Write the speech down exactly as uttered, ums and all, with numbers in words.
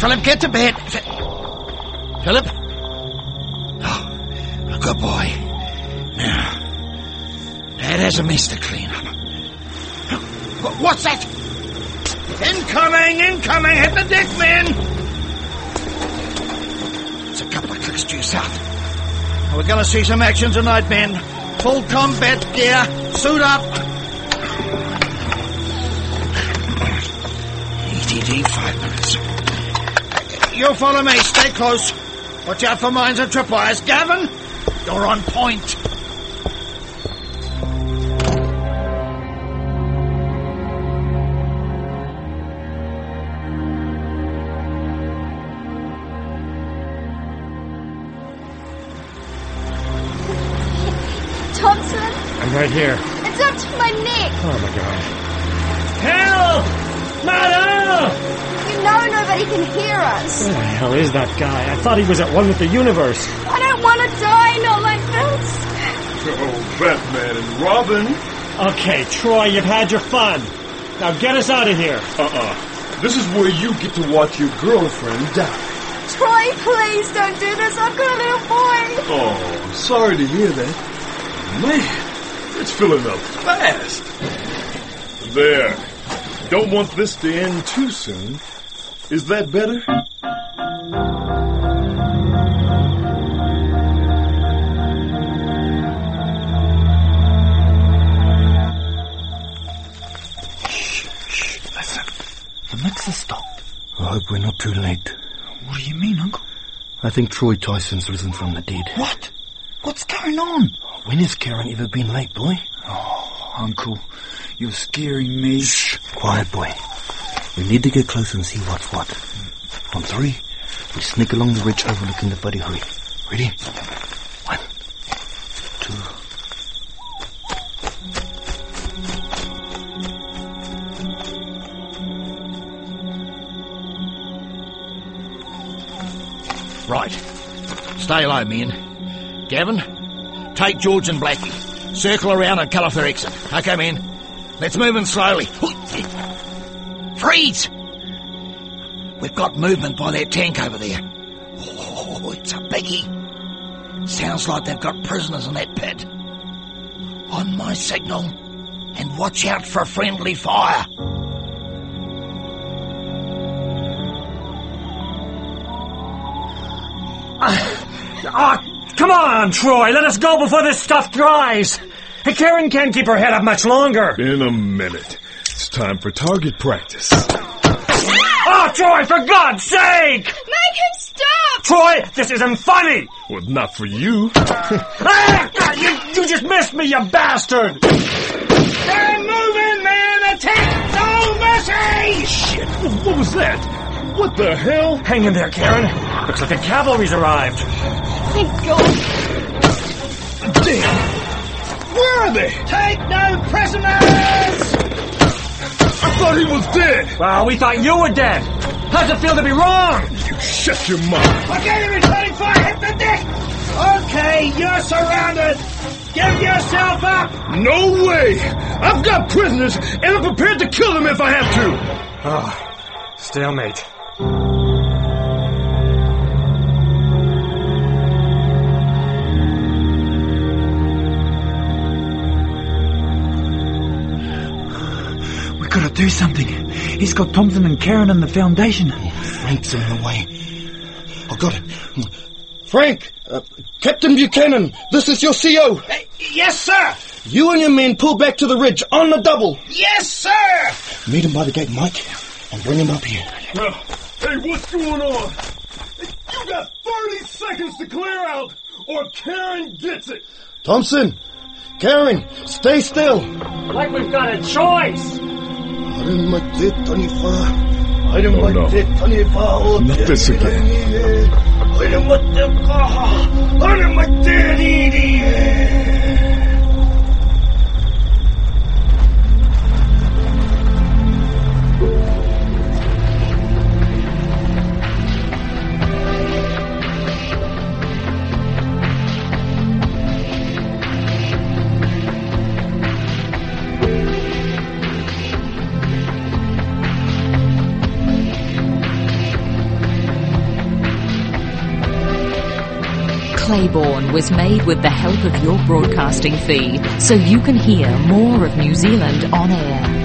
Philip, get to bed. Philip? Oh, good boy. Now, Dad has a mess to clean up. What's that? Incoming, incoming, hit the deck, men! It's a couple of clicks due south. We're going to see some action tonight, men. Full combat gear, suit up. E T D, five minutes. You follow me, stay close. Watch out for mines and tripwires. Gavin, you're on point. Thompson? I'm right here. It's up to my neck. Oh, my God. Help! Mother! You know nobody can hear us. Where the hell is that guy? I thought he was at one with the universe. I don't want to die, not like this. Oh, Batman and Robin. Okay, Troy, you've had your fun. Now get us out of here. Uh-uh. This is where you get to watch your girlfriend die. Troy, please don't do this. I've got a little boy. Oh, I'm sorry to hear that. Man, it's filling up fast. There. Don't want this to end too soon. Is that better? Shh, shh, listen. The mixer stopped. I hope we're not too late. What do you mean, Uncle? I think Troy Tyson's risen from the dead. What? What's going on? When has Karen ever been late, boy? Oh, Uncle, you're scaring me. Shh, quiet, boy. We need to get close and see what's what. On three, we sneak along the ridge overlooking the Buddy Hui. Ready? One, two. Right. Stay low, men. Gavin, take George and Blackie. Circle around and cut off their exit. Okay, men. Let's move in slowly. Freeze! We've got movement by that tank over there. Oh, it's a biggie. Sounds like they've got prisoners in that pit. On my signal, and watch out for friendly fire. Oh, come on, Troy. Let us go before this stuff dries. Hey, Karen can't keep her head up much longer. In a minute. It's time for target practice. Oh, Troy, for God's sake! Make him stop! Troy, this isn't funny! Well, not for you. Ah, you, you just missed me, you bastard! They're moving, man! Attack! No mercy! Shit, what was that? What the hell? Hang in there, Karen. Looks like the cavalry's arrived. Thank God. Damn! Where are they? Take no prisoners! I thought he was dead. Well, we thought you were dead. How's it feel to be wrong? You shut your mouth. Okay, returning fire, hit the deck! Okay, you're surrounded. Give yourself up! No way! I've got prisoners, and I'm prepared to kill them if I have to. Oh, stalemate. We gotta do something. He's got Thompson and Karen in the foundation. Frank's in the way. I got it. Frank! Uh, Captain Buchanan, this is your C O. Uh, yes, sir! You and your men pull back to the ridge on the double. Yes, sir! Meet him by the gate, Mike, and bring him up here. Uh, hey, what's going on? You got thirty seconds to clear out, or Karen gets it. Thompson, Karen, stay still. Like we've got a choice. Oh, no. Not this again. Claiborne was made with the help of your broadcasting fee, so you can hear more of New Zealand on air.